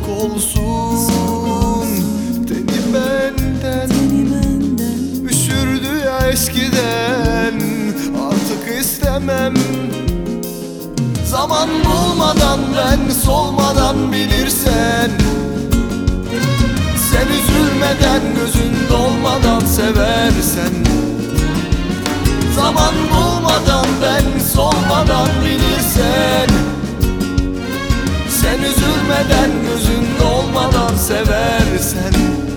Yanık olsun teni benden, üşürdü ya eskiden, artık istemem. Zaman bulmadan, ben solmadan bilirsen, sen üzülmeden, gözün dolmadan seversen. Zaman bulmadan, ben solmadan bilirsen, sen üzülmeden, gözün dolmadan seversen.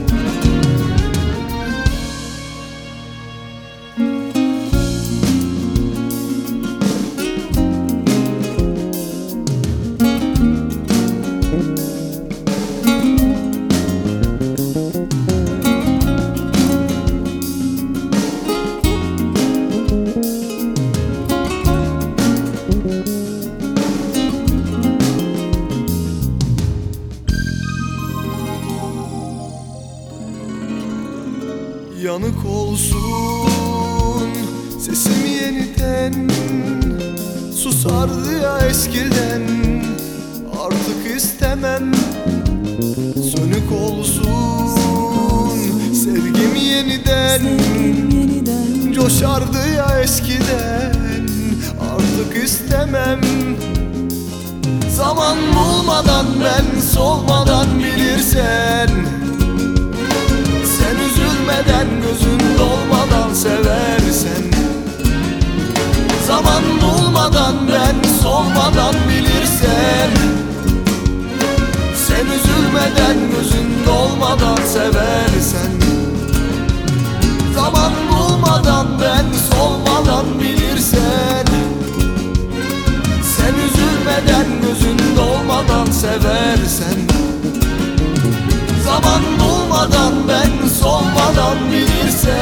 Yanık olsun sesim yeniden, susardı ya eskiden, artık istemem. Sönük olsun sevgim yeniden, coşardı ya eskiden, artık istemem. Zaman bulmadan, ben solmadan bilirsen, sen üzülmeden, gözün dolmadan seversen. Zaman bulmadan, ben solmadan bilirsen, sen üzülmeden, gözün dolmadan seversen. Zaman bulmadan, ben solmadan bilirsen, sen üzülmeden, gözün dolmadan seversen. Zaman bulmadan, ben solmadan bilirsen,